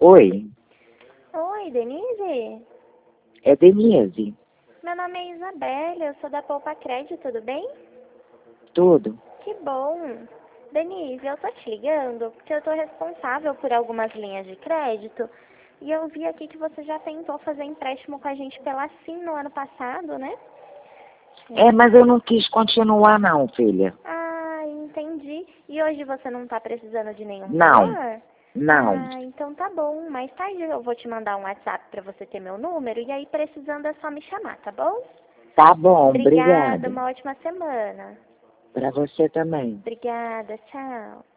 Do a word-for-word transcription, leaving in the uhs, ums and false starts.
Oi, Oi, Denise? é Denise. Meu nome é Isabela, eu sou da Poupa Crédito, tudo bem? Tudo? Que bom! Denise, eu tô te ligando porque eu tô responsável por algumas linhas de crédito e eu vi aqui que você já tentou fazer empréstimo com a gente pela Sim no ano passado, né? É, mas eu não quis continuar não, filha. Ah, entendi. E hoje você não tá precisando de nenhum Não, valor? não. Ah, então tá bom. Mais tarde eu vou te mandar um WhatsApp pra você ter meu número e aí precisando é só me chamar, tá bom? Tá bom, Obrigada, obrigada. uma ótima semana. Pra você também. Obrigada, tchau.